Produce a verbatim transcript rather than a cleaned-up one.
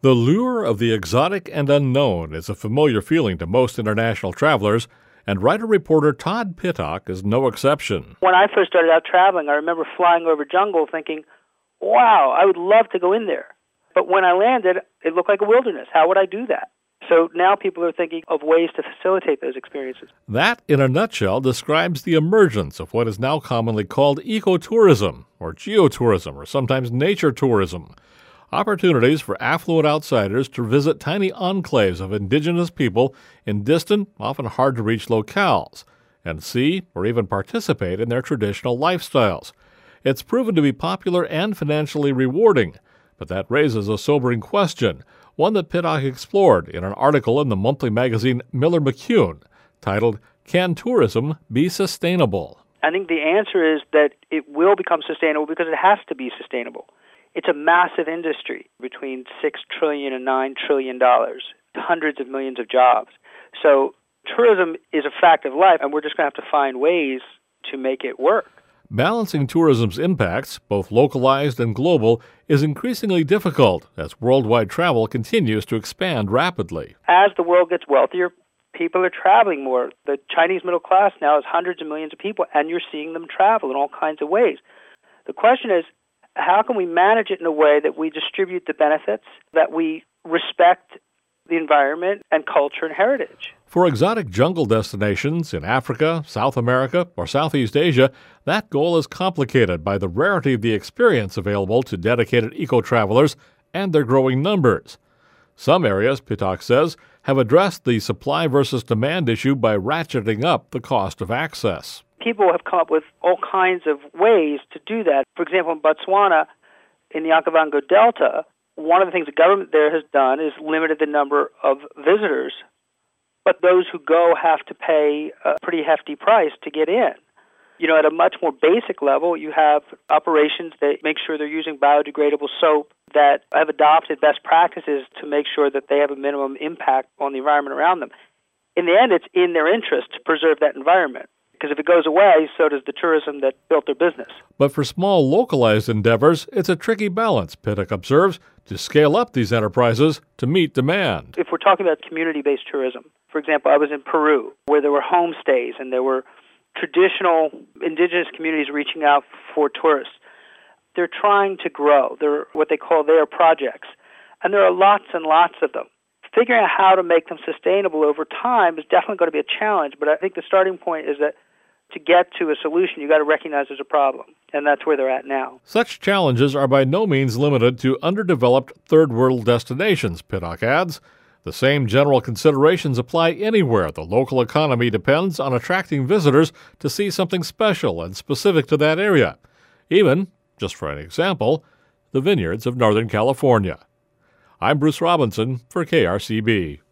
The lure of the exotic and unknown is a familiar feeling to most international travelers, and writer-reporter Todd Pittock is no exception. When I first started out traveling, I remember flying over jungle thinking, wow, I would love to go in there. But when I landed, it looked like a wilderness. How would I do that? So now people are thinking of ways to facilitate those experiences. That, in a nutshell, describes the emergence of what is now commonly called ecotourism, or geotourism, or sometimes nature tourism. Opportunities for affluent outsiders to visit tiny enclaves of indigenous people in distant, often hard-to-reach locales, and see or even participate in their traditional lifestyles. It's proven to be popular and financially rewarding, but that raises a sobering question, one that Pittock explored in an article in the monthly magazine Miller-McCune, titled, "Can Tourism Be Sustainable?" I think the answer is that it will become sustainable because it has to be sustainable. It's a massive industry, between six trillion dollars and nine trillion dollars, hundreds of millions of jobs. So tourism is a fact of life, and we're just going to have to find ways to make it work. Balancing tourism's impacts, both localized and global, is increasingly difficult as worldwide travel continues to expand rapidly. As the world gets wealthier, people are traveling more. The Chinese middle class now is hundreds of millions of people, and you're seeing them travel in all kinds of ways. The question is, how can we manage it in a way that we distribute the benefits, that we respect the environment and culture and heritage? For exotic jungle destinations in Africa, South America, or Southeast Asia, that goal is complicated by the rarity of the experience available to dedicated eco-travelers and their growing numbers. Some areas, Pittock says, have addressed the supply versus demand issue by ratcheting up the cost of access. People have come up with all kinds of ways to do that. For example, in Botswana, in the Okavango Delta, one of the things the government there has done is limited the number of visitors, but those who go have to pay a pretty hefty price to get in. You know, at a much more basic level, you have operations that make sure they're using biodegradable soap, that have adopted best practices to make sure that they have a minimum impact on the environment around them. In the end, it's in their interest to preserve that environment, because if it goes away, so does the tourism that built their business. But for small, localized endeavors, it's a tricky balance, Pittock observes, to scale up these enterprises to meet demand. If we're talking about community-based tourism, for example, I was in Peru, where there were homestays and there were traditional indigenous communities reaching out for tourists. They're trying to grow. They're what they call their projects. And there are lots and lots of them. Figuring out how to make them sustainable over time is definitely going to be a challenge, but I think the starting point is that to get to a solution, you've got to recognize there's a problem, and that's where they're at now. Such challenges are by no means limited to underdeveloped third-world destinations, Pittock adds. The same general considerations apply anywhere the local economy depends on attracting visitors to see something special and specific to that area. Even, just for an example, the vineyards of Northern California. I'm Bruce Robinson for K R C B.